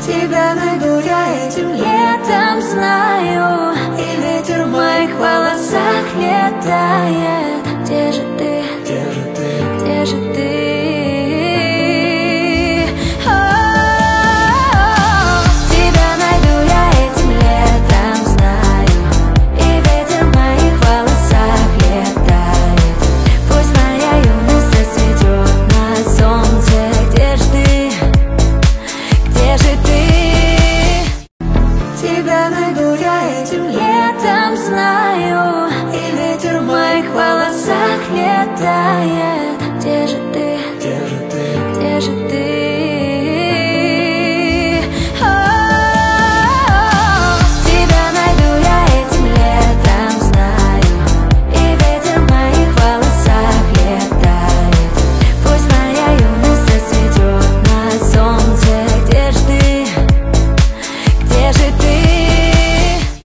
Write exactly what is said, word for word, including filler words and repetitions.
Тебя найду я этим летом, знаю. И ветер в моих волосах летает.